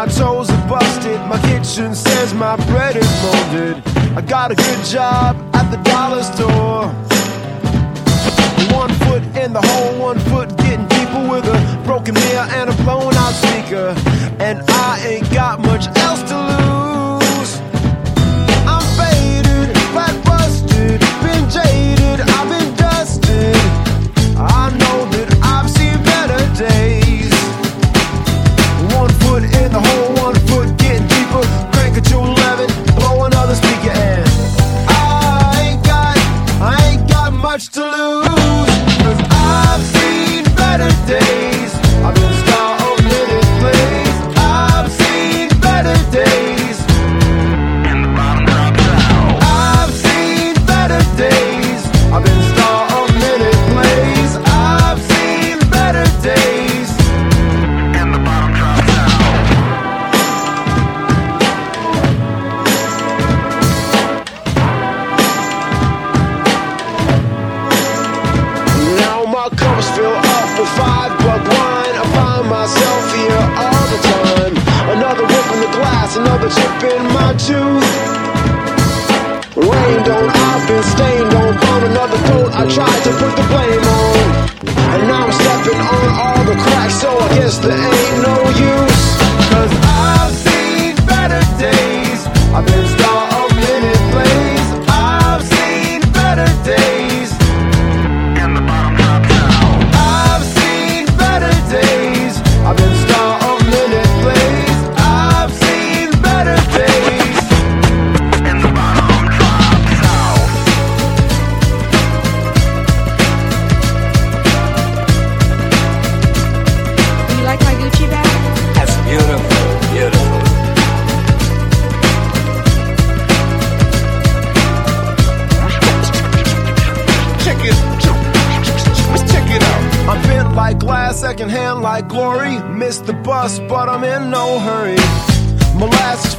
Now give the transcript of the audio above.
my toes are busted. My kitchen says my bread is molded. I got a good job at the dollar store. 1 foot in the hole, 1 foot getting deeper, with a broken mirror and a blown out speaker. And I ain't got much else to lose. I'm faded, flat busted, been jaded, I've been dusted. I know that I've seen better days. 1 foot in the hole, 1 foot getting deeper, crank it to 11, blow another speaker, and I ain't got much to lose. 'Cause I've seen better days. I've been star of many plays. I've seen better days. And the bottom drops out. I've seen better days. I've been star of many plays. I've seen better days. And the bottom drops out. Now my cup's filled up with $5 wine. I find myself here all the time. Another rip in the glass, another chip in my tooth. Rained on, I've been stained on, found another coat I tried to put the blame on. And now I'm stepping on all the cracks, so I guess there ain't no use. 'Cause I've seen better days. I've been star of many plays. I've seen better days. And the bottom drops out. I've seen better days. I've been star of many plays. I've seen better days. And the bottom drops out. You like my Gucci bag? That's beautiful, beautiful. Check it out. I'm bent like glass, second hand like glory. Missed the bus, but I'm in no hurry. My last